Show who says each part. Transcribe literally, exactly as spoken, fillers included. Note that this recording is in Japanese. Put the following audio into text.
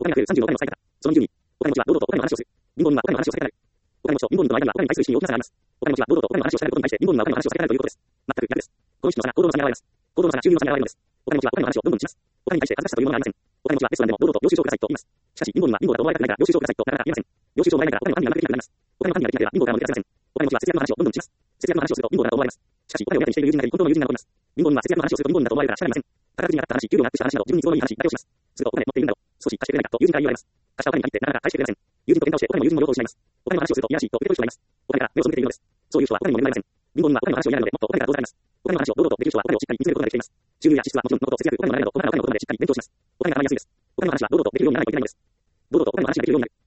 Speaker 1: お金が増えるさんじゅうのお金の使い方。そのにじゅうに、お金持ちは堂々とお金の話をする。貧乏人はお金の話を避けられる。お金持ちと貧乏人の間にはお金に対する信用とながあります。お金持ちは堂々とお金の話を避けることに対して貧乏人はお金の話を避けられるということです。全く逆です。この人の差が行動の差に現れます。行動の差が収入の差に現れるのです。お金持ちはお金の話をどんどんします。お金に対して恥ずかしさというものがありません。お金持ちはレストランでも堂々と領収書をくださいと言います。しかし貧乏人は貧乏だと思われたくないから領収書をくださいとなかなか言えません。領収書をもらえないからお金の管理がうまくできなくなります。お金の管理ができなければ貧乏からも抜け出せません。お金持ちは節約の話をどんどんします。節約の話をすると貧乏だと思われます。しかしお金をやりしている友人などに本当の友人だと思います。貧乏人は節約の話をすると貧乏人だと思われるから仕方ありません。宝くじに当たった話、給料がアップした話など自分に都合のいい話だけをします。するとお金持っているんだろう。少し貸してくれないかと友人から言われます。貸したお金に限ってなかなか返してくれません。友人と喧嘩をしてお金も友人も両方失います。お金の話をするといやらしいと受け取る人がいます。お金から目を背けているのです。そういう人はお金にも恵まれません。貧乏人はお金の話を嫌いなのでもっとお金から遠ざかります。お金の話を堂々とできる人はお金をしっかり見つめることができています。収入や支出はもちろんのこと節約、お金の流れなど細かなお金のことまでしっかり勉強します。お金が払いやすいです。お金の話は堂々とできるようにならないといけないのです。堂々とお金の話ができるようになる。